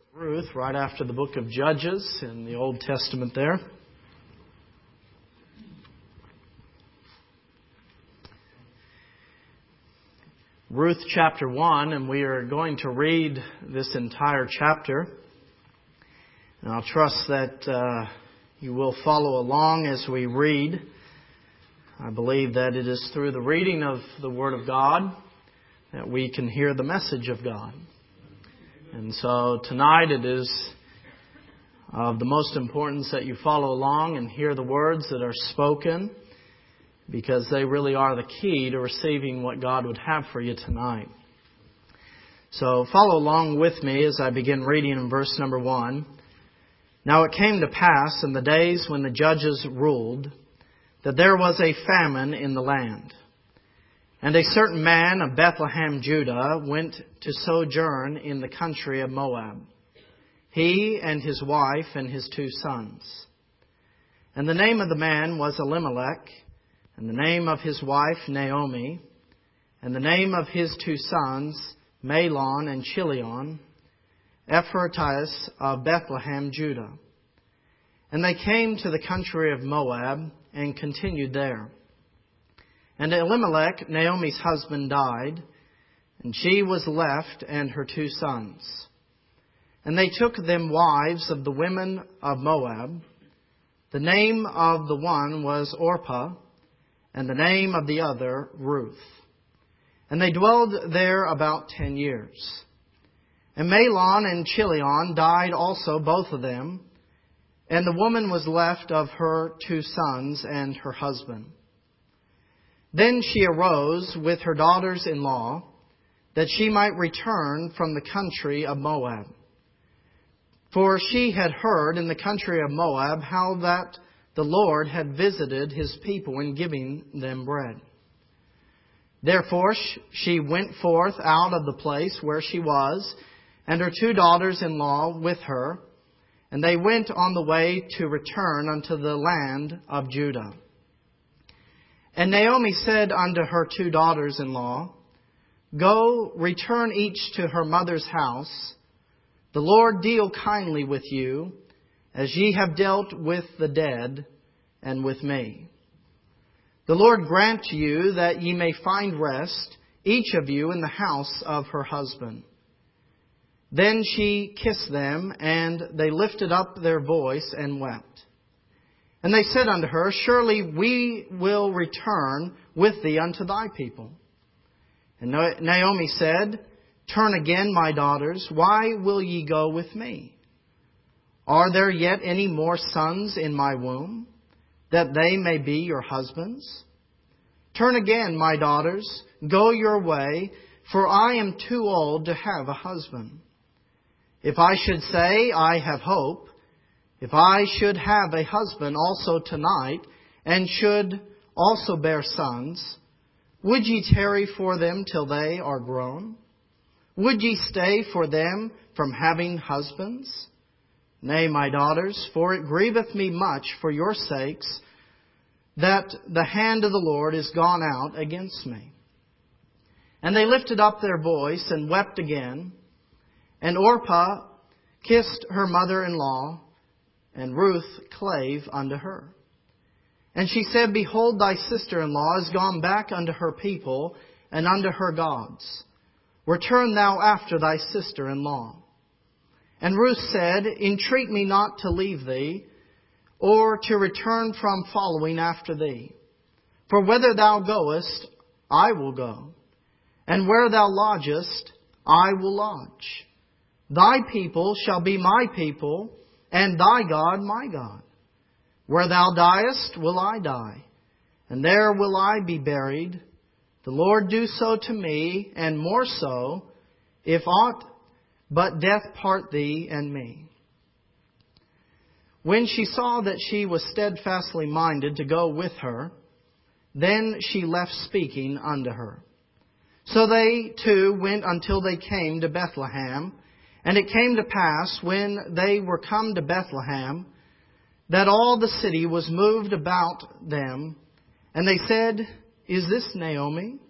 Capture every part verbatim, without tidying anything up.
Ruth, right after the book of Judges in the Old Testament there. Ruth chapter one, and we are going to read this entire chapter. And I'll trust that uh, you will follow along as we read. I believe that it is through the reading of the Word of God that we can hear the message of God. And so tonight it is of the most importance that you follow along and hear the words that are spoken, because they really are the key to receiving what God would have for you tonight. So follow along with me as I begin reading in verse number one. Now it came to pass in the days when the judges ruled that there was a famine in the land. And a certain man of Bethlehem, Judah, went to sojourn in the country of Moab, he and his wife and his two sons. And the name of the man was Elimelech, and the name of his wife Naomi, and the name of his two sons Mahlon and Chilion, Ephrathites of Bethlehem, Judah. And they came to the country of Moab and continued there. And Elimelech, Naomi's husband, died, and she was left and her two sons. And they took them wives of the women of Moab. The name of the one was Orpah, and the name of the other Ruth. And they dwelled there about ten years. And Mahlon and Chilion died also, both of them, and the woman was left of her two sons and her husband. Then she arose with her daughters-in-law, that she might return from the country of Moab. For she had heard in the country of Moab how that the Lord had visited his people in giving them bread. Therefore she went forth out of the place where she was, and her two daughters-in-law with her, and they went on the way to return unto the land of Judah. And Naomi said unto her two daughters-in-law, Go, return each to her mother's house. The Lord deal kindly with you, as ye have dealt with the dead and with me. The Lord grant you that ye may find rest, each of you in the house of her husband. Then she kissed them, and they lifted up their voice and wept. And they said unto her, Surely we will return with thee unto thy people. And Naomi said, Turn again, my daughters, why will ye go with me? Are there yet any more sons in my womb, that they may be your husbands? Turn again, my daughters, go your way, for I am too old to have a husband. If I should say, I have hope, if I should have a husband also tonight, and should also bear sons, would ye tarry for them till they are grown? Would ye stay for them from having husbands? Nay, my daughters, for it grieveth me much for your sakes, that the hand of the Lord is gone out against me. And they lifted up their voice and wept again. And Orpah kissed her mother-in-law, and Ruth clave unto her. And she said, Behold, thy sister-in-law is gone back unto her people and unto her gods. Return thou after thy sister-in-law. And Ruth said, Entreat me not to leave thee, or to return from following after thee. For whither thou goest, I will go, and where thou lodgest, I will lodge. Thy people shall be my people, and thy God my God. Where thou diest, will I die, and there will I be buried. The Lord do so to me, and more so, if aught but death part thee and me. When she saw that she was steadfastly minded to go with her, then she left speaking unto her. So they two went until they came to Bethlehem. And it came to pass, when they were come to Bethlehem, that all the city was moved about them. And they said, Is this Naomi?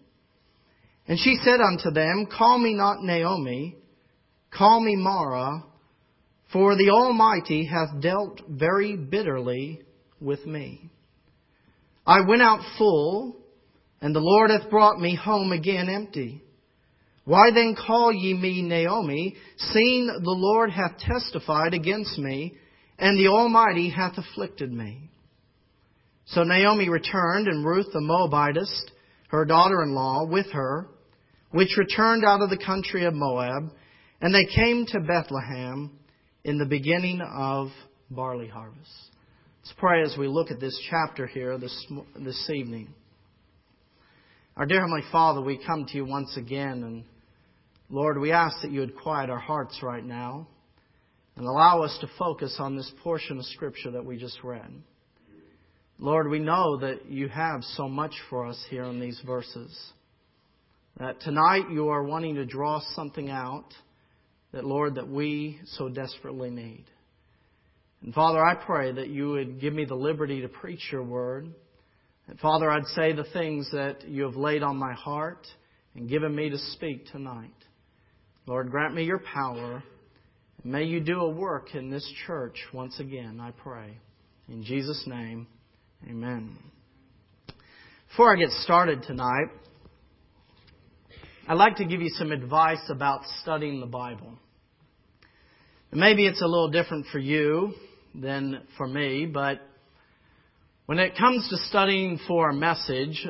And she said unto them, Call me not Naomi, call me Mara, For the Almighty hath dealt very bitterly with me. I went out full, and the Lord hath brought me home again empty. Why then call ye me Naomi, seeing the Lord hath testified against me, and the Almighty hath afflicted me? So Naomi returned, and Ruth the Moabitess, her daughter-in-law, with her, which returned out of the country of Moab, and they came to Bethlehem in the beginning of barley harvest. Let's pray as we look at this chapter here this, this evening. Our dear Heavenly Father, we come to you once again, and Lord, we ask that you would quiet our hearts right now and allow us to focus on this portion of Scripture that we just read. Lord, we know that you have so much for us here in these verses. That tonight you are wanting to draw something out that, Lord, that we so desperately need. And Father, I pray that you would give me the liberty to preach your word. And Father, I'd say the things that you have laid on my heart and given me to speak tonight. Lord, grant me your power. And may you do a work in this church once again, I pray. In Jesus' name, amen. Before I get started tonight, I'd like to give you some advice about studying the Bible. And maybe it's a little different for you than for me, but when it comes to studying for a message,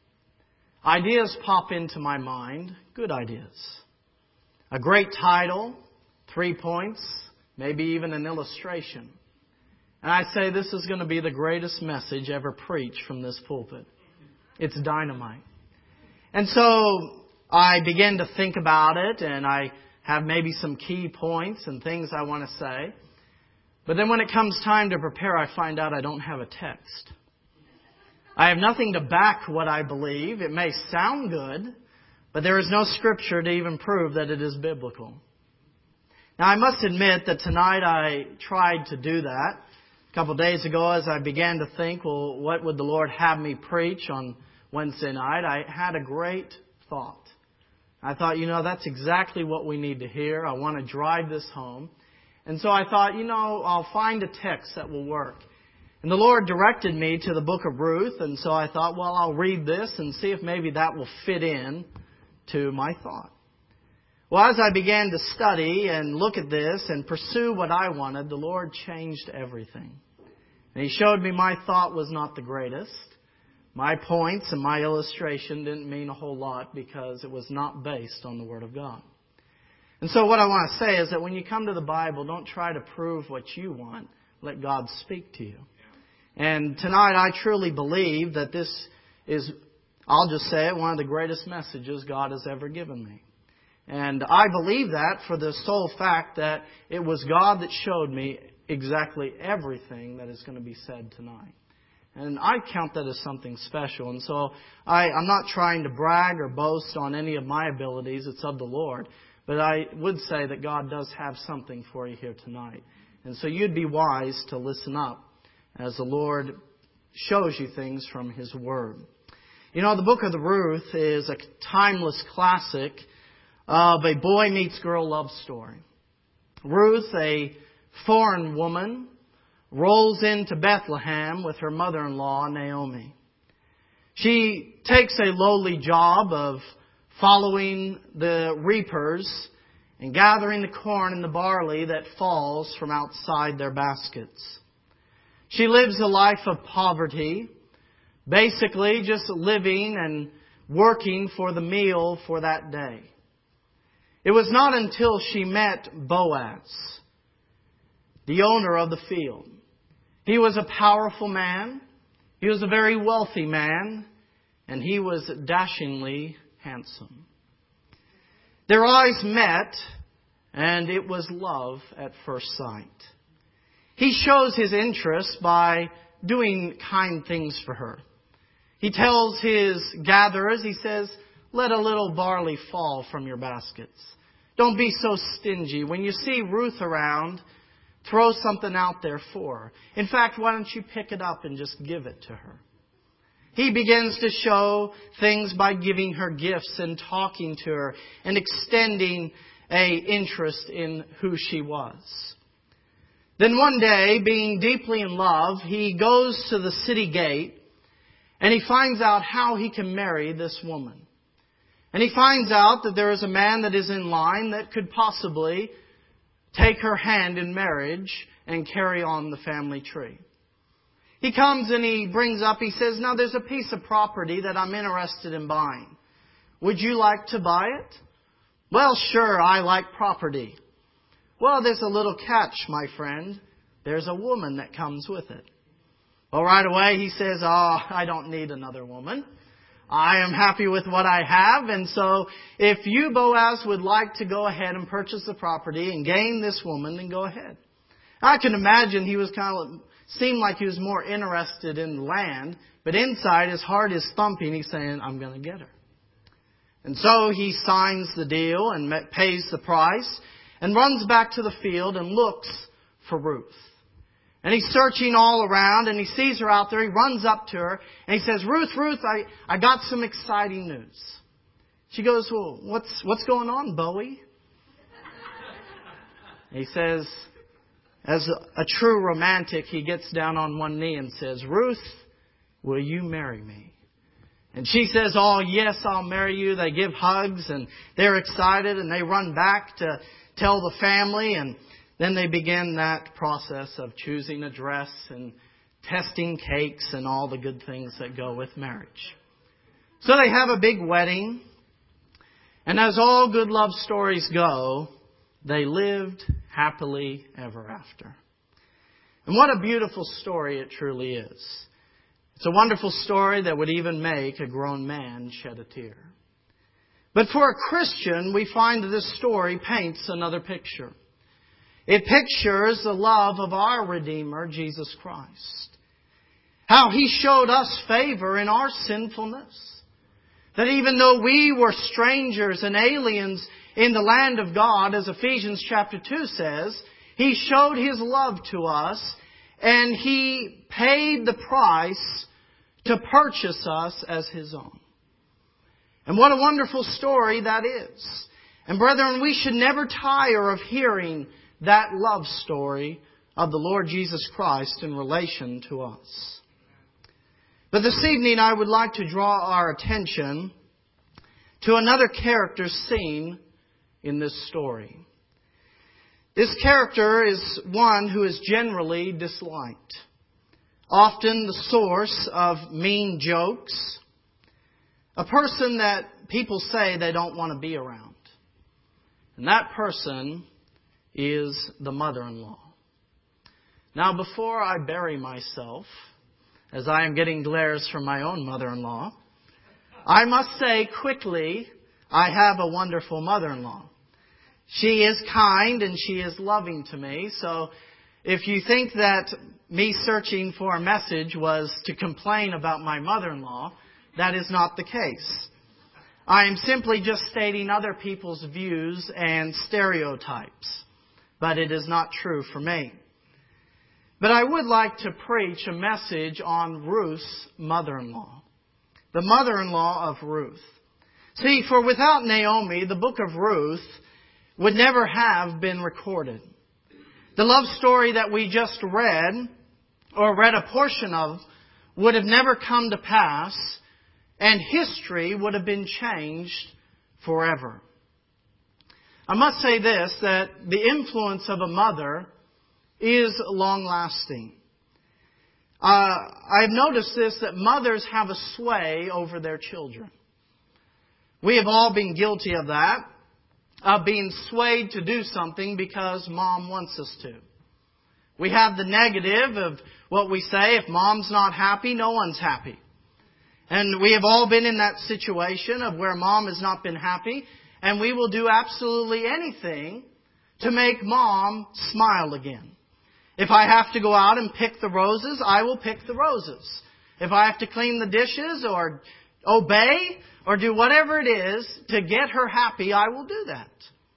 ideas pop into my mind, good ideas. A great title, three points, maybe even an illustration. And I say this is going to be the greatest message ever preached from this pulpit. It's dynamite. And so I begin to think about it, and I have maybe some key points and things I want to say. But then when it comes time to prepare, I find out I don't have a text. I have nothing to back what I believe. It may sound good, but there is no scripture to even prove that it is biblical. Now, I must admit that tonight I tried to do that. A couple of days ago, as I began to think, well, what would the Lord have me preach on Wednesday night? I had a great thought. I thought, you know, that's exactly what we need to hear. I want to drive this home. And so I thought, you know, I'll find a text that will work. And the Lord directed me to the book of Ruth. And so I thought, well, I'll read this and see if maybe that will fit in to my thought. Well, as I began to study and look at this and pursue what I wanted, the Lord changed everything. And He showed me my thought was not the greatest. My points and my illustration didn't mean a whole lot because it was not based on the Word of God. And so what I want to say is that when you come to the Bible, don't try to prove what you want. Let God speak to you. And tonight I truly believe that this is, I'll just say it, one of the greatest messages God has ever given me. And I believe that for the sole fact that it was God that showed me exactly everything that is going to be said tonight. And I count that as something special. And so I, I'm not trying to brag or boast on any of my abilities. It's of the Lord. But I would say that God does have something for you here tonight. And so you'd be wise to listen up as the Lord shows you things from His Word. You know, the book of the Ruth is a timeless classic of a boy meets girl love story. Ruth, a foreign woman, rolls into Bethlehem with her mother-in-law, Naomi. She takes a lowly job of following the reapers and gathering the corn and the barley that falls from outside their baskets. She lives a life of poverty, basically just living and working for the meal for that day. It was not until she met Boaz, the owner of the field. He was a powerful man. He was a very wealthy man. And he was dashingly handsome. Their eyes met, and it was love at first sight. He shows his interest by doing kind things for her. He tells his gatherers, he says, let a little barley fall from your baskets. Don't be so stingy. When you see Ruth around, throw something out there for her. In fact, why don't you pick it up and just give it to her? He begins to show things by giving her gifts and talking to her and extending a interest in who she was. Then one day, being deeply in love, he goes to the city gate and he finds out how he can marry this woman. And he finds out that there is a man that is in line that could possibly take her hand in marriage and carry on the family tree. He comes and he brings up, he says, now there's a piece of property that I'm interested in buying. Would you like to buy it? Well, sure, I like property. Well, there's a little catch, my friend. There's a woman that comes with it. Well, right away he says, oh, I don't need another woman. I am happy with what I have. And so if you, Boaz, would like to go ahead and purchase the property and gain this woman, then go ahead. I can imagine he was kind of, seemed like he was more interested in the land, but inside his heart is thumping. He's saying, I'm going to get her. And so he signs the deal and pays the price and runs back to the field and looks for Ruth. And he's searching all around and he sees her out there. He runs up to her and he says, Ruth, Ruth, I, I got some exciting news. She goes, well, what's, what's going on, Bowie? He says, as a, a true romantic, he gets down on one knee and says, Ruth, will you marry me? And she says, oh, yes, I'll marry you. They give hugs and they're excited and they run back to tell the family, and then they begin that process of choosing a dress and testing cakes and all the good things that go with marriage. So they have a big wedding, and as all good love stories go, they lived happily ever after. And what a beautiful story it truly is. It's a wonderful story that would even make a grown man shed a tear. But for a Christian, we find that this story paints another picture. It pictures the love of our Redeemer, Jesus Christ. How He showed us favor in our sinfulness. That even though we were strangers and aliens in the land of God, as Ephesians chapter two says, He showed His love to us and He paid the price to purchase us as His own. And what a wonderful story that is. And brethren, we should never tire of hearing that love story of the Lord Jesus Christ in relation to us. But this evening I would like to draw our attention to another character seen in this story. This character is one who is generally disliked. Often the source of mean jokes. A person that people say they don't want to be around. And that person is the mother-in-law. Now, before I bury myself, as I am getting glares from my own mother-in-law, I must say quickly, I have a wonderful mother-in-law. She is kind and she is loving to me. So if you think that me searching for a message was to complain about my mother-in-law, that is not the case. I am simply just stating other people's views and stereotypes. But it is not true for me. But I would like to preach a message on Ruth's mother-in-law. The mother-in-law of Ruth. See, for without Naomi, the book of Ruth would never have been recorded. The love story that we just read, or read a portion of, would have never come to pass, and history would have been changed forever. I must say this, that the influence of a mother is long-lasting. Uh, I've noticed this, that mothers have a sway over their children. We have all been guilty of that, of being swayed to do something because mom wants us to. We have the negative of what we say, if mom's not happy, no one's happy. And we have all been in that situation of where mom has not been happy, and we will do absolutely anything to make mom smile again. If I have to go out and pick the roses, I will pick the roses. If I have to clean the dishes or obey or do whatever it is to get her happy, I will do that.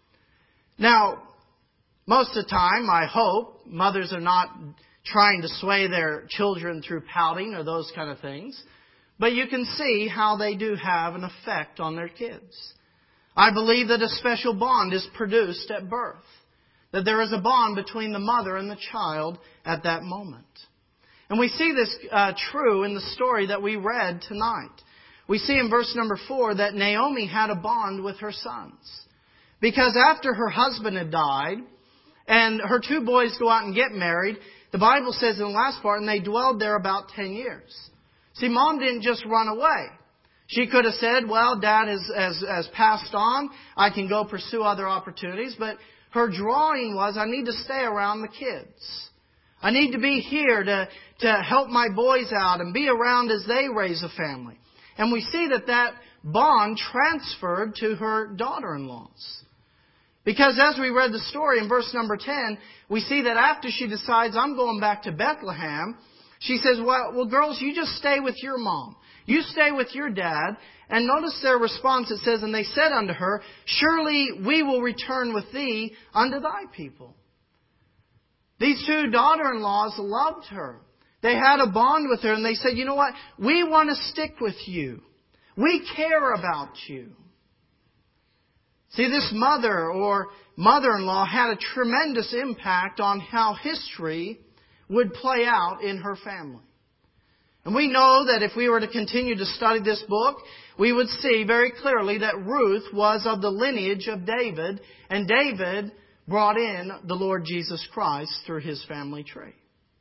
Now, most of the time, I hope, mothers are not trying to sway their children through pouting or those kind of things. But you can see how they do have an effect on their kids. I believe that a special bond is produced at birth. That there is a bond between the mother and the child at that moment. And we see this uh, true in the story that we read tonight. We see in verse number four that Naomi had a bond with her sons. Because after her husband had died, and her two boys go out and get married, the Bible says in the last part, and they dwelled there about ten years. See, Mom didn't just run away. She could have said, well, Dad has, has, has passed on. I can go pursue other opportunities. But her drawing was, I need to stay around the kids. I need to be here to, to help my boys out and be around as they raise a family. And we see that that bond transferred to her daughter-in-laws. Because as we read the story in verse number ten, we see that after she decides, I'm going back to Bethlehem, she says, well, well, girls, you just stay with your mom. You stay with your dad. And notice their response. It says, and they said unto her, surely we will return with thee unto thy people. These two daughter-in-laws loved her. They had a bond with her, and they said, you know what? We want to stick with you. We care about you. See, this mother or mother-in-law had a tremendous impact on how history would play out in her family. And we know that if we were to continue to study this book, we would see very clearly that Ruth was of the lineage of David, and David brought in the Lord Jesus Christ through his family tree.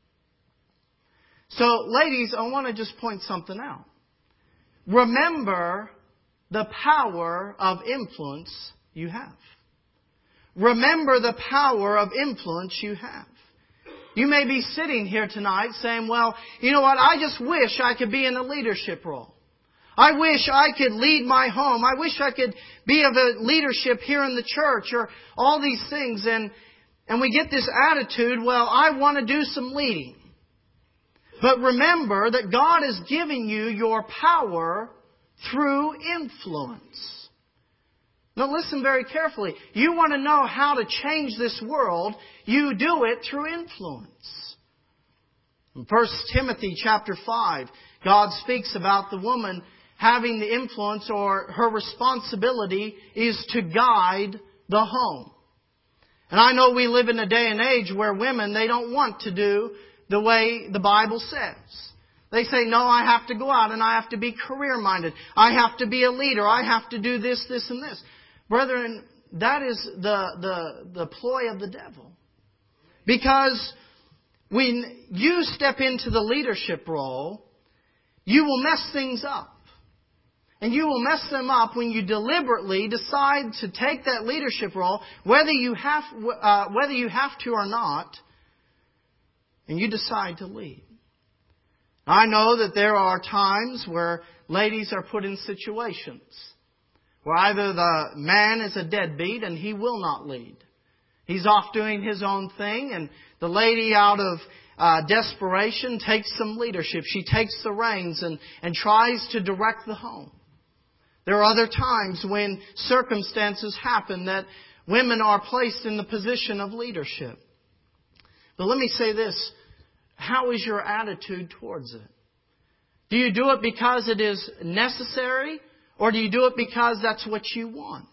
So, ladies, I want to just point something out. Remember the power of influence you have. Remember the power of influence you have. You may be sitting here tonight saying, well, you know what, I just wish I could be in a leadership role. I wish I could lead my home. I wish I could be of a leadership here in the church or all these things. And, and we get this attitude, well, I want to do some leading. But remember that God is giving you your power through influence. Now listen very carefully. You want to know how to change this world, you do it through influence. In First Timothy chapter five, God speaks about the woman having the influence, or her responsibility is to guide the home. And I know we live in a day and age where women, they don't want to do the way the Bible says. They say, no, I have to go out and I have to be career-minded. I have to be a leader. I have to do this, this, and this. Brethren, that is the, the, the ploy of the devil. Because when you step into the leadership role, you will mess things up. And you will mess them up when you deliberately decide to take that leadership role, whether you have, uh, whether you have to or not, and you decide to lead. I know that there are times where ladies are put in situations where either the man is a deadbeat and he will not lead. He's off doing his own thing, and the lady, out of uh, desperation, takes some leadership. She takes the reins and, and tries to direct the home. There are other times when circumstances happen that women are placed in the position of leadership. But let me say this. How is your attitude towards it? Do you do it because it is necessary, or do you do it because that's what you want?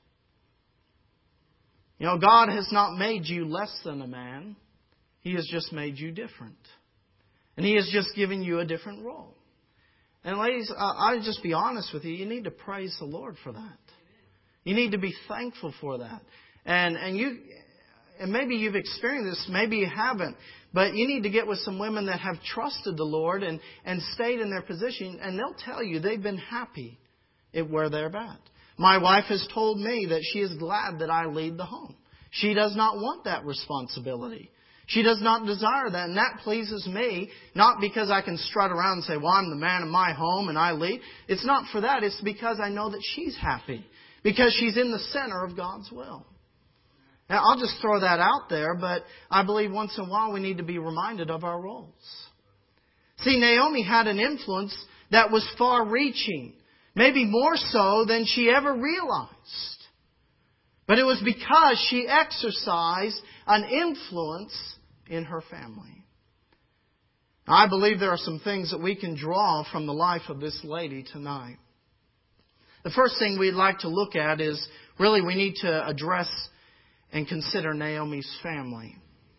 You know, God has not made you less than a man. He has just made you different. And He has just given you a different role. And ladies, I'll just be honest with you. You need to praise the Lord for that. You need to be thankful for that. And and you, and maybe you've experienced this, maybe you haven't. But you need to get with some women that have trusted the Lord and, and stayed in their position. And they'll tell you they've been happy at where they're at. My wife has told me that she is glad that I lead the home. She does not want that responsibility. She does not desire that. And that pleases me, not because I can strut around and say, well, I'm the man of my home and I lead. It's not for that. It's because I know that she's happy. Because she's in the center of God's will. Now, I'll just throw that out there, but I believe once in a while we need to be reminded of our roles. See, Naomi had an influence that was far-reaching. Maybe more so than she ever realized. But it was because she exercised an influence in her family. Now, I believe there are some things that we can draw from the life of this lady tonight. The first thing we'd like to look at is really we need to address and consider Naomi's family.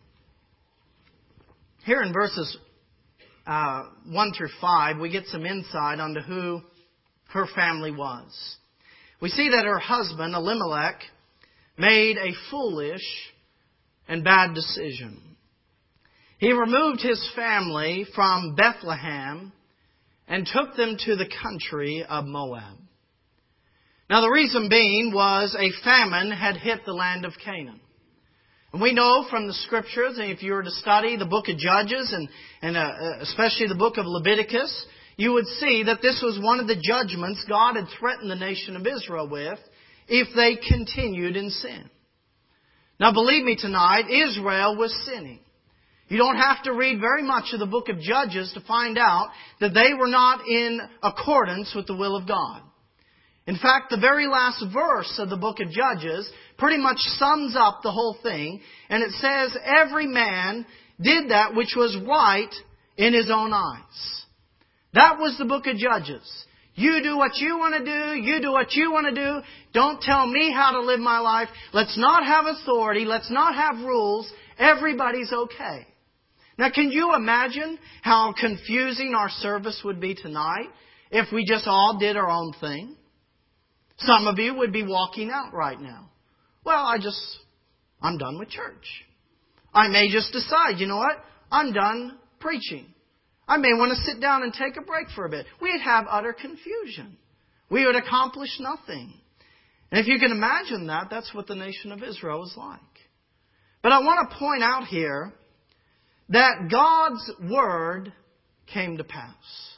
Here in verses uh, one through five, we get some insight onto who her family was. We see that her husband, Elimelech, made a foolish and bad decision. He removed his family from Bethlehem and took them to the country of Moab. Now the reason being was a famine had hit the land of Canaan. And we know from the Scriptures, and if you were to study the book of Judges and, and uh, especially the book of Leviticus, you would see that this was one of the judgments God had threatened the nation of Israel with if they continued in sin. Now believe me tonight, Israel was sinning. You don't have to read very much of the book of Judges to find out that they were not in accordance with the will of God. In fact, the very last verse of the book of Judges pretty much sums up the whole thing. And it says, every man did that which was right in his own eyes. That was the book of Judges. You do what you want to do. You do what you want to do. Don't tell me how to live my life. Let's not have authority. Let's not have rules. Everybody's okay. Now, can you imagine how confusing our service would be tonight if we just all did our own thing? Some of you would be walking out right now. Well, I just, I'm done with church. I may just decide, you know what? I'm done preaching. I may want to sit down and take a break for a bit. We'd have utter confusion. We would accomplish nothing. And if you can imagine that, that's what the nation of Israel was like. But I want to point out here that God's Word came to pass.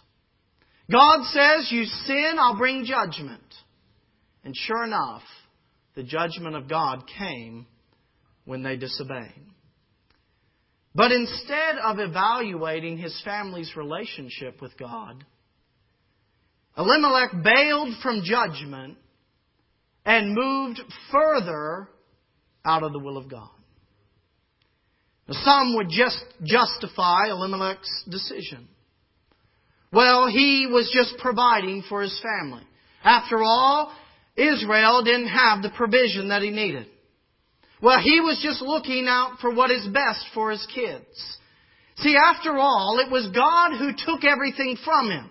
God says, you sin, I'll bring judgment. And sure enough, the judgment of God came when they disobeyed. But instead of evaluating his family's relationship with God, Elimelech bailed from judgment and moved further out of the will of God. Now, some would just justify Elimelech's decision. Well, he was just providing for his family. After all, Israel didn't have the provision that he needed. Well, he was just looking out for what is best for his kids. See, after all, it was God who took everything from him.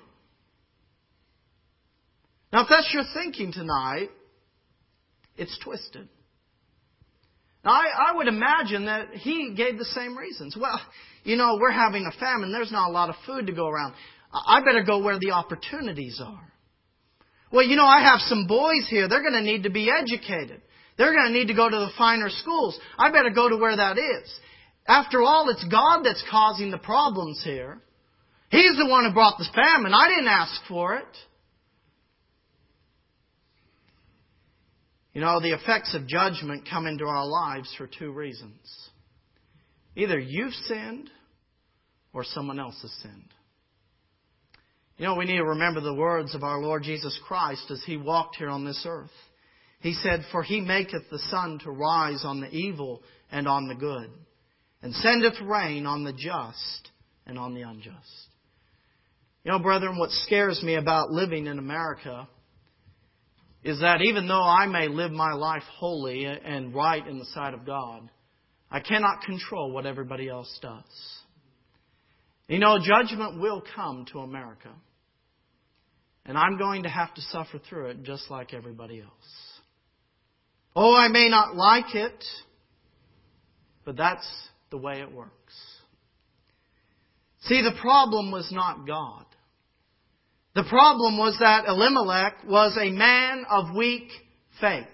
Now, if that's your thinking tonight, it's twisted. Now, I, I would imagine that he gave the same reasons. Well, you know, we're having a famine. There's not a lot of food to go around. I better go where the opportunities are. Well, you know, I have some boys here. They're going to need to be educated. They're going to need to go to the finer schools. I better go to where that is. After all, it's God that's causing the problems here. He's the one who brought the famine. I didn't ask for it. You know, the effects of judgment come into our lives for two reasons. Either you've sinned or someone else has sinned. You know, we need to remember the words of our Lord Jesus Christ as He walked here on this earth. He said, for He maketh the sun to rise on the evil and on the good, and sendeth rain on the just and on the unjust. You know, brethren, what scares me about living in America is that even though I may live my life holy and right in the sight of God, I cannot control what everybody else does. You know, judgment will come to America. And I'm going to have to suffer through it just like everybody else. Oh, I may not like it, but that's the way it works. See, the problem was not God. The problem was that Elimelech was a man of weak faith.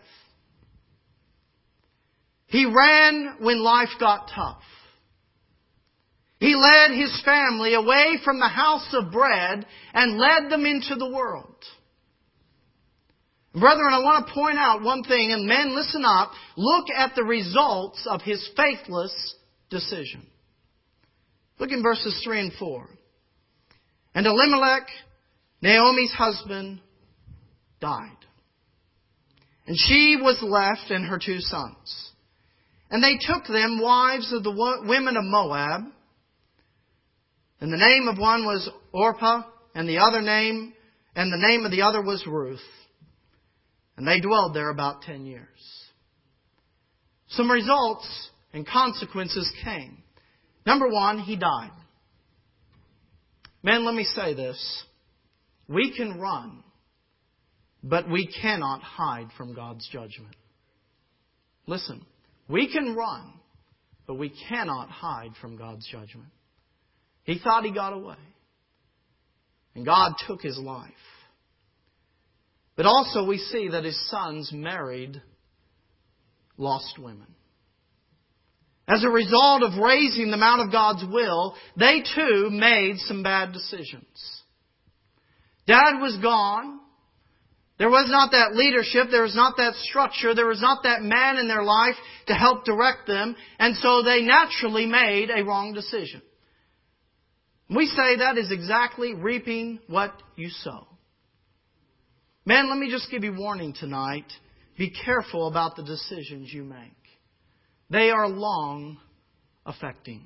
He ran when life got tough. He led his family away from the house of bread and led them into the world. Brethren, I want to point out one thing, and men, listen up. Look at the results of his faithless decision. Look in verses three and four. And Elimelech, Naomi's husband, died. And she was left and her two sons. And they took them wives of the women of Moab. And the name of one was Orpah, and the other name, and the name of the other was Ruth. And they dwelled there about ten years. some results and consequences came. Number one, he died. Men, let me say this. We can run, but we cannot hide from God's judgment. Listen, we can run, but we cannot hide from God's judgment. He thought he got away, and God took his life. But also we see that his sons married lost women. As a result of raising them out of God's will, they too made some bad decisions. Dad was gone. There was not that leadership. There was not that structure. There was not that man in their life to help direct them. And so they naturally made a wrong decision. We say that is exactly reaping what you sow. Men, let me just give you warning tonight. Be careful about the decisions you make. They are long affecting.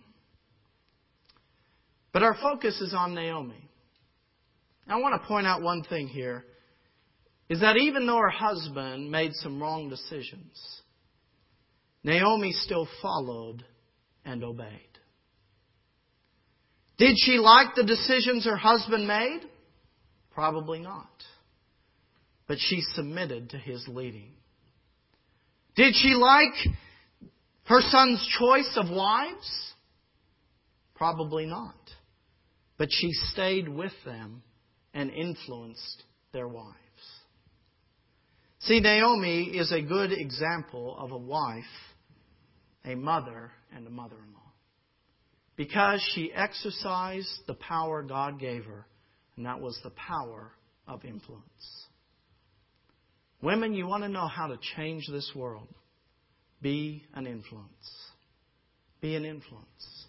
But our focus is on Naomi. I want to point out one thing here, is that even though her husband made some wrong decisions, Naomi still followed and obeyed. Did she like the decisions her husband made? Probably not. But she submitted to his leading. Did she like her son's choice of wives? Probably not. But she stayed with them and influenced their wives. See, Naomi is a good example of a wife, a mother, and a mother-in-law. Because she exercised the power God gave her, and that was the power of influence. Women, you want to know how to change this world. Be an influence. Be an influence.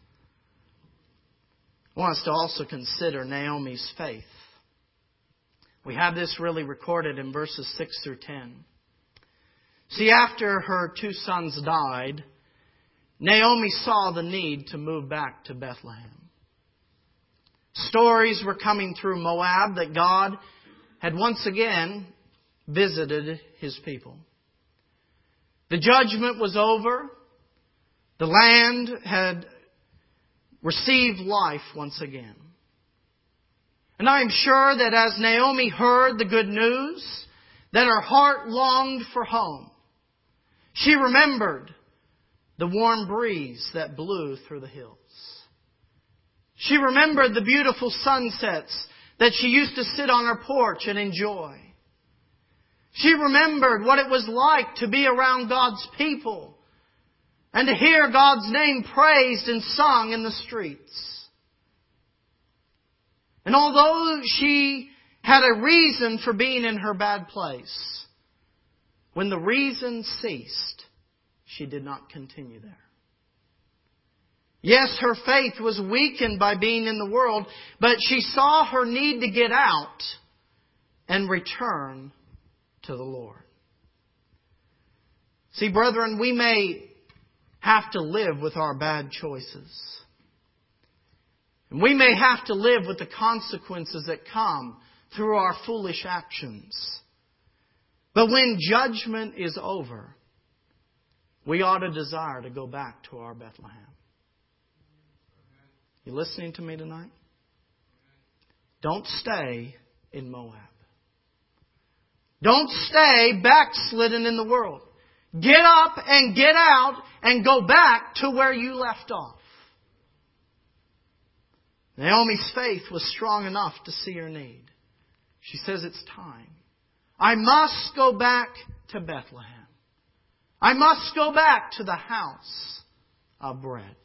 I want us to also consider Naomi's faith. We have this really recorded in verses six through ten. See, after her two sons died, Naomi saw the need to move back to Bethlehem. Stories were coming through Moab that God had once again visited His people. The judgment was over. The land had received life once again. And I am sure that as Naomi heard the good news, that her heart longed for home. She remembered the warm breeze that blew through the hills. She remembered the beautiful sunsets that she used to sit on her porch and enjoy. She remembered what it was like to be around God's people and to hear God's name praised and sung in the streets. And although she had a reason for being in her bad place, when the reason ceased, she did not continue there. Yes, her faith was weakened by being in the world, but she saw her need to get out and return to the Lord. See, brethren, we may have to live with our bad choices. And we may have to live with the consequences that come through our foolish actions. But when judgment is over, we ought to desire to go back to our Bethlehem. You listening to me tonight? Don't stay in Moab. Don't stay backslidden in the world. Get up and get out and go back to where you left off. Naomi's faith was strong enough to see her need. She says, it's time. I must go back to Bethlehem. I must go back to the house of bread.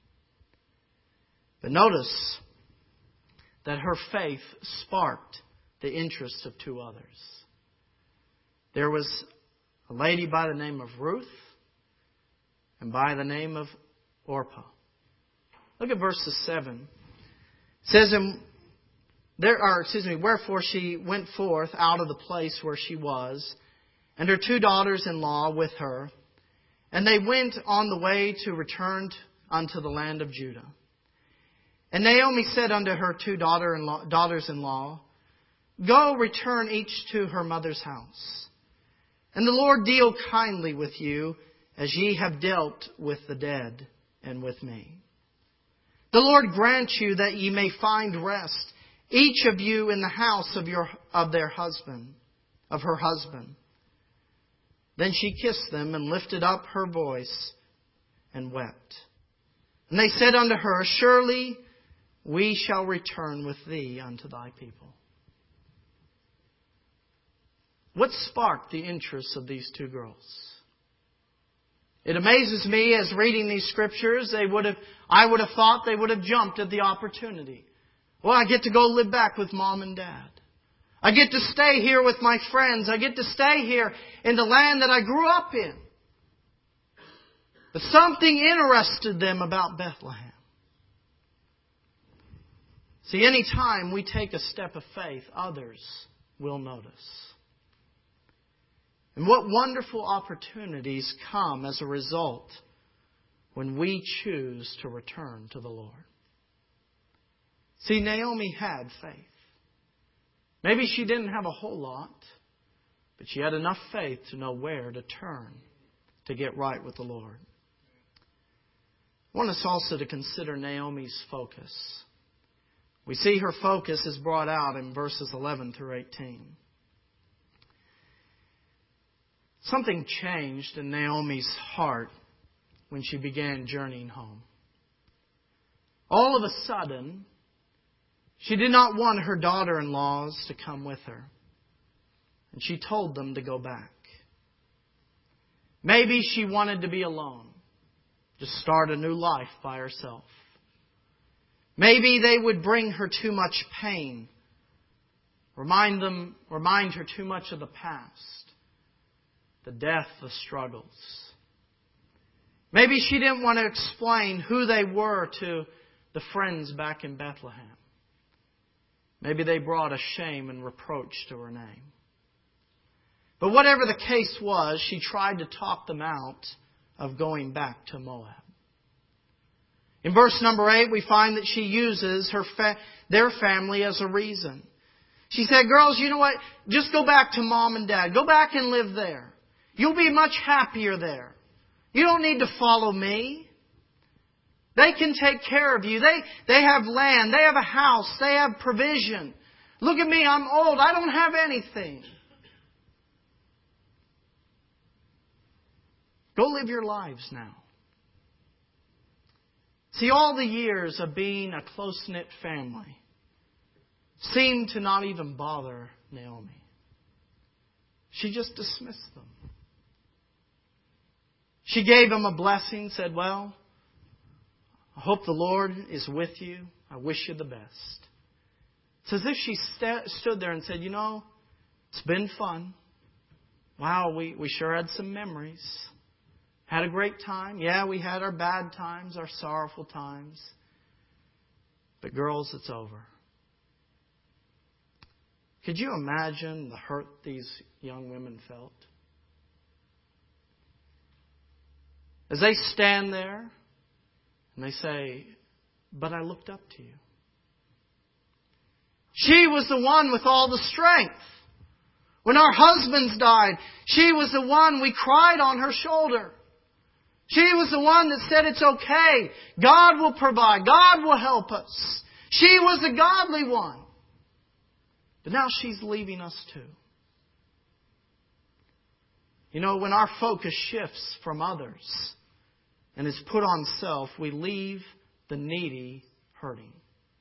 But notice that her faith sparked the interest of two others. There was a lady by the name of Ruth and by the name of Orpah. Look at verses seven. It says, in, there are, excuse me, wherefore she went forth out of the place where she was, and her two daughters-in-law with her, and they went on the way to return unto the land of Judah. And Naomi said unto her two daughter-in-law, daughters-in-law, go, return each to her mother's house. And the Lord deal kindly with you, as ye have dealt with the dead and with me. The Lord grant you that ye may find rest, each of you in the house of your of their husband, of her husband. Then she kissed them and lifted up her voice and wept. And they said unto her, Surely we shall return with thee unto thy people. What sparked the interest of these two girls? It amazes me as reading these scriptures, they would have, I would have thought they would have jumped at the opportunity. Well, I get to go live back with Mom and Dad. I get to stay here with my friends. I get to stay here in the land that I grew up in. But something interested them about Bethlehem. See, any time we take a step of faith, others will notice. And what wonderful opportunities come as a result when we choose to return to the Lord. See, Naomi had faith. Maybe she didn't have a whole lot, but she had enough faith to know where to turn to get right with the Lord. I want us also to consider Naomi's focus. We see her focus is brought out in verses eleven through eighteen. Something changed in Naomi's heart when she began journeying home. All of a sudden, she did not want her daughter-in-laws to come with her. And she told them to go back. Maybe she wanted to be alone. Just start a new life by herself. Maybe they would bring her too much pain. Remind them, remind her too much of the past. The death, the struggles. Maybe she didn't want to explain who they were to the friends back in Bethlehem. Maybe they brought a shame and reproach to her name. But whatever the case was, she tried to talk them out of going back to Moab. In verse number eight, we find that she uses her fa- their family as a reason. She said, girls, you know what? Just go back to Mom and Dad. Go back and live there. You'll be much happier there. You don't need to follow me. They can take care of you. They, they have land. They have a house. They have provision. Look at me. I'm old. I don't have anything. Go live your lives now. See, all the years of being a close-knit family seemed to not even bother Naomi. She just dismissed them. She gave them a blessing, said, well, I hope the Lord is with you. I wish you the best. It's as if she st- stood there and said, you know, it's been fun. Wow, we, we sure had some memories. Had a great time. Yeah, we had our bad times, our sorrowful times. But girls, it's over. Could you imagine the hurt these young women felt? As they stand there and they say, but I looked up to you. She was the one with all the strength. When our husbands died, she was the one we cried on her shoulder. She was the one that said it's okay. God will provide. God will help us. She was the godly one. But now she's leaving us too. You know, when our focus shifts from others and is put on self, we leave the needy hurting.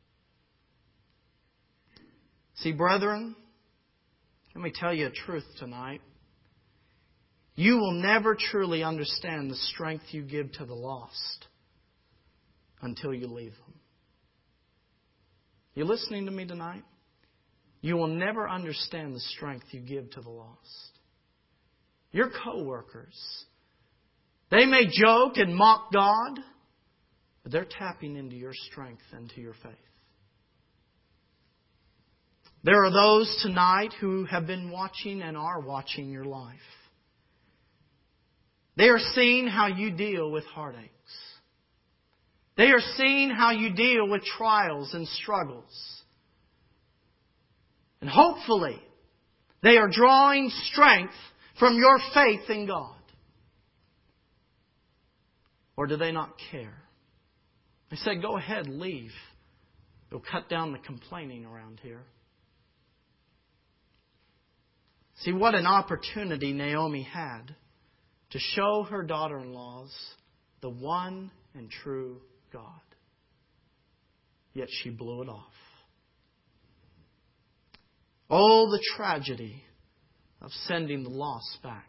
See, brethren, let me tell you a truth tonight. You will never truly understand the strength you give to the lost until you leave them. You listening to me tonight? You will never understand the strength you give to the lost. Your co-workers, they may joke and mock God, but they're tapping into your strength and to your faith. There are those tonight who have been watching and are watching your life. They are seeing how you deal with heartaches. They are seeing how you deal with trials and struggles. And hopefully, they are drawing strength from your faith in God. Or do they not care? They said, go ahead, leave. It'll cut down the complaining around here. See, what an opportunity Naomi had to show her daughter-in-laws the one and true God. Yet she blew it off. Oh, the tragedy of sending the lost back.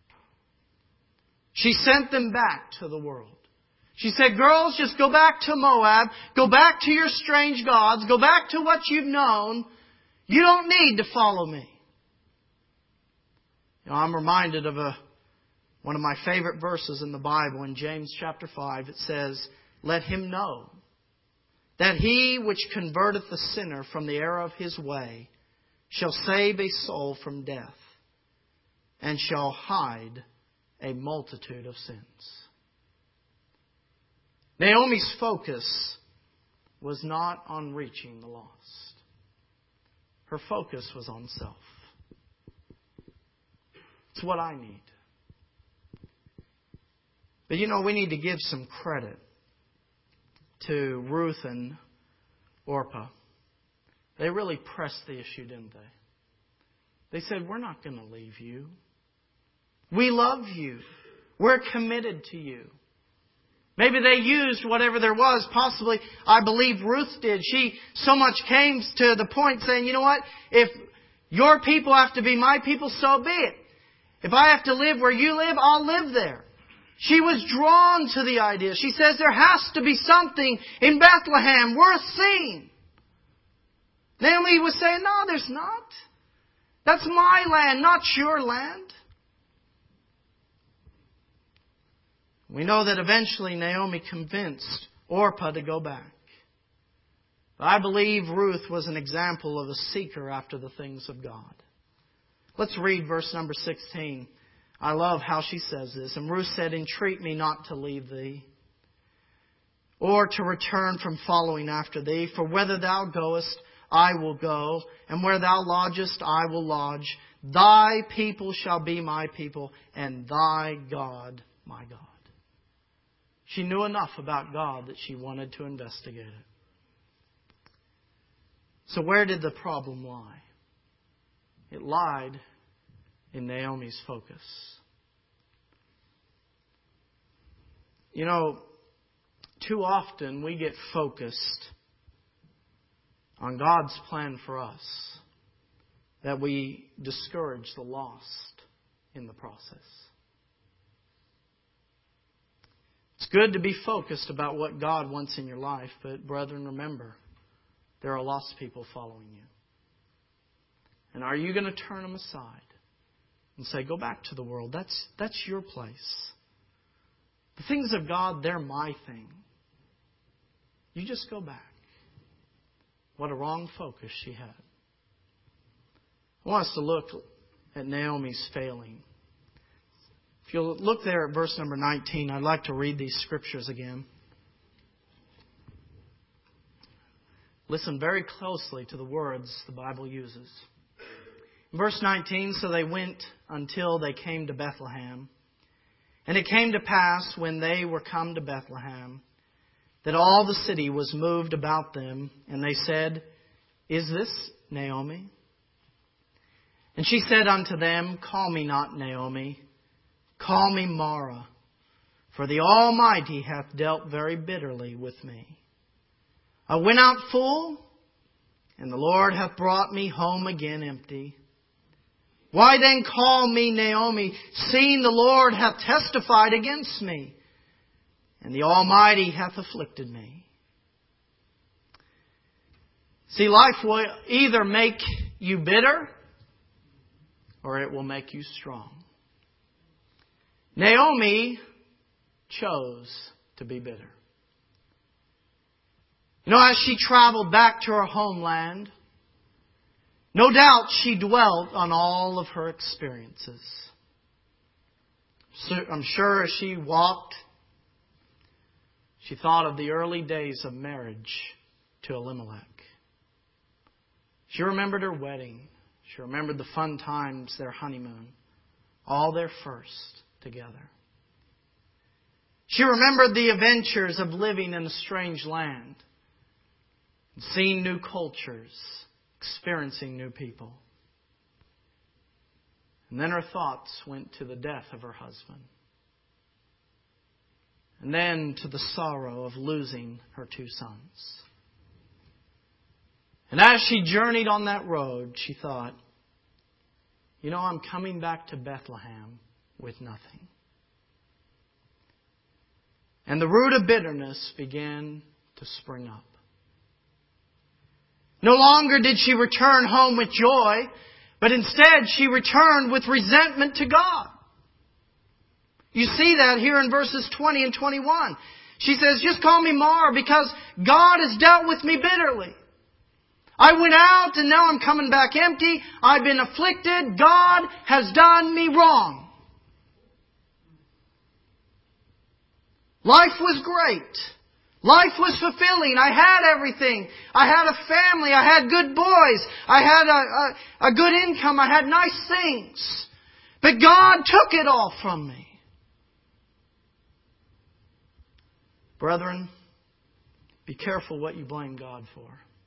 She sent them back to the world. She said, girls, just go back to Moab. Go back to your strange gods. Go back to what you've known. You don't need to follow me. You know, I'm reminded of a one of my favorite verses in the Bible in James chapter five. It says, let him know that he which converteth the sinner from the error of his way shall save a soul from death and shall hide a multitude of sins. Naomi's focus was not on reaching the lost. Her focus was on self. It's what I need. But you know, we need to give some credit to Ruth and Orpah. They really pressed the issue, didn't they? They said, we're not going to leave you. We love you. We're committed to you. Maybe they used whatever there was. Possibly, I believe Ruth did. She so much came to the point saying, you know what? If your people have to be my people, so be it. If I have to live where you live, I'll live there. She was drawn to the idea. She says there has to be something in Bethlehem worth seeing. Naomi was saying, no, there's not. That's my land, not your land. We know that eventually Naomi convinced Orpah to go back. But I believe Ruth was an example of a seeker after the things of God. Let's read verse number sixteen. I love how she says this. And Ruth said, entreat me not to leave thee, or to return from following after thee. For whether thou goest, I will go, and where thou lodgest, I will lodge. Thy people shall be my people, and thy God my God. She knew enough about God that she wanted to investigate it. So where did the problem lie? It lied in Naomi's focus. You know, too often we get focused on God's plan for us that we discourage the lost in the process. It's good to be focused about what God wants in your life, but brethren, remember, there are lost people following you. And are you going to turn them aside and say, go back to the world? That's, that's your place. The things of God, they're my thing. You just go back. What a wrong focus she had. I want us to look at Naomi's failing. If you'll look there at verse number nineteen, I'd like to read these scriptures again. Listen very closely to the words the Bible uses. Verse nineteen, so they went until they came to Bethlehem. And it came to pass when they were come to Bethlehem that all the city was moved about them. And they said, is this Naomi? And she said unto them, call me not Naomi, call me Mara, for the Almighty hath dealt very bitterly with me. I went out full, and the Lord hath brought me home again empty. Why then call me Naomi, seeing the Lord hath testified against me, and the Almighty hath afflicted me? See, life will either make you bitter, or it will make you strong. Naomi chose to be bitter. You know, as she traveled back to her homeland, no doubt she dwelt on all of her experiences. So I'm sure as she walked, she thought of the early days of marriage to Elimelech. She remembered her wedding. She remembered the fun times, their honeymoon, all their first together. She remembered the adventures of living in a strange land, seeing new cultures, experiencing new people. And then her thoughts went to the death of her husband. And then to the sorrow of losing her two sons. And as she journeyed on that road, she thought, you know, I'm coming back to Bethlehem with nothing. And the root of bitterness began to spring up. No longer did she return home with joy, but instead she returned with resentment to God. You see that here in verses twenty and twenty-one. She says, just call me Mar because God has dealt with me bitterly. I went out and now I'm coming back empty. I've been afflicted. God has done me wrong. Life was great. Life was fulfilling. I had everything. I had a family. I had good boys. I had a, a, a good income. I had nice things. But God took it all from me. Brethren, be careful what you blame God for.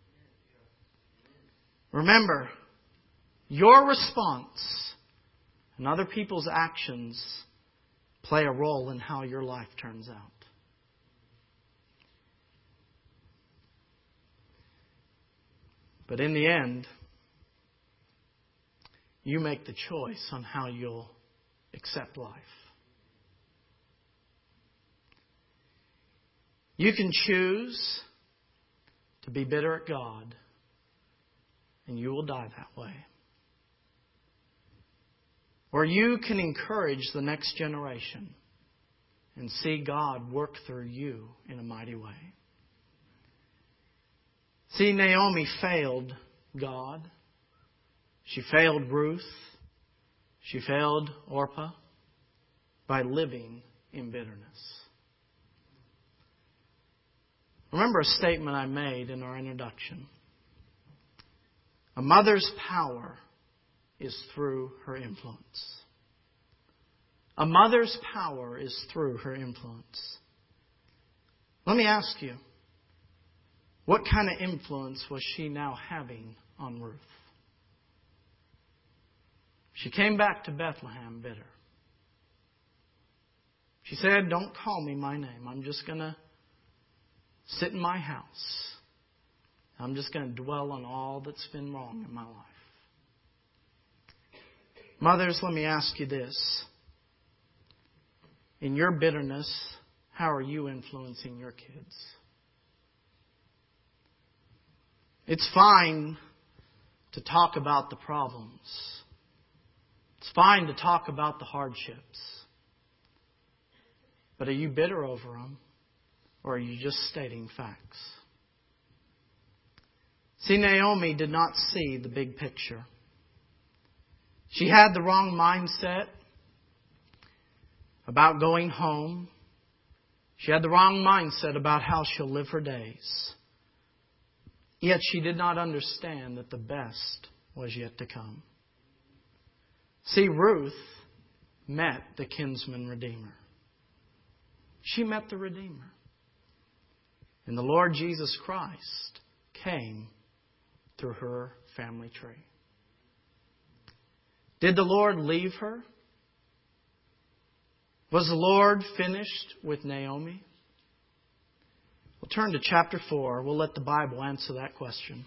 Remember, your response and other people's actions play a role in how your life turns out. But in the end, you make the choice on how you'll accept life. You can choose to be bitter at God, and you will die that way. Or you can encourage the next generation and see God work through you in a mighty way. See, Naomi failed God. She failed Ruth. She failed Orpah by living in bitterness. Remember a statement I made in our introduction. A mother's power is through her influence. A mother's power is through her influence. Let me ask you, what kind of influence was she now having on Ruth? She came back to Bethlehem bitter. She said, don't call me my name. I'm just going to sit in my house. I'm just going to dwell on all that's been wrong in my life. Mothers, let me ask you this. In your bitterness, how are you influencing your kids? It's fine to talk about the problems. It's fine to talk about the hardships. But are you bitter over them? Or are you just stating facts? See, Naomi did not see the big picture. She had the wrong mindset about going home. She had the wrong mindset about how she'll live her days. Yet she did not understand that the best was yet to come. See, Ruth met the kinsman redeemer. She met the Redeemer. And the Lord Jesus Christ came through her family tree. Did the Lord leave her? Was the Lord finished with Naomi? We'll turn to chapter four. We'll let the Bible answer that question.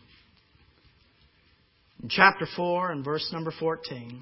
In chapter four and verse number fourteen.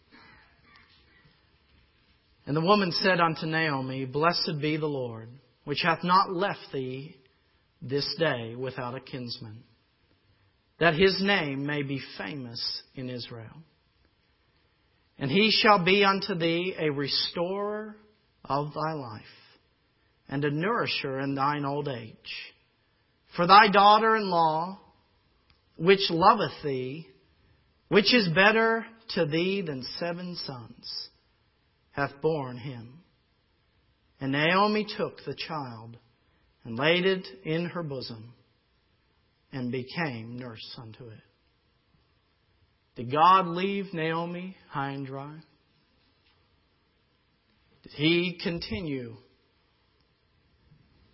And the woman said unto Naomi, Blessed be the Lord, which hath not left thee this day without a kinsman, that his name may be famous in Israel. And he shall be unto thee a restorer of thy life, and a nourisher in thine old age. For thy daughter-in-law, which loveth thee, which is better to thee than seven sons, hath borne him. And Naomi took the child, and laid it in her bosom, and became nurse unto it. Did God leave Naomi high and dry? Did He continue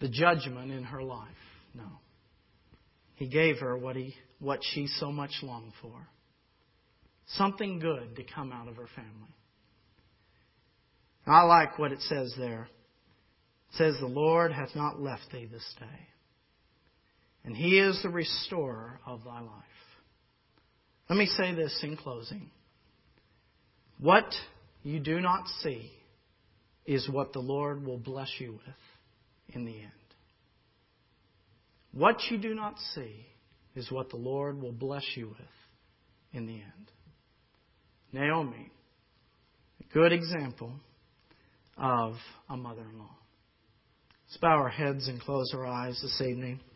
the judgment in her life. No. He gave her what he what she so much longed for. Something good to come out of her family. I like what it says there. It says, the Lord hath not left thee this day, and He is the restorer of thy life. Let me say this in closing. What you do not see is what the Lord will bless you with in the end. What you do not see is what the Lord will bless you with in the end. Naomi, a good example of a mother-in-law. Let's bow our heads and close our eyes this evening.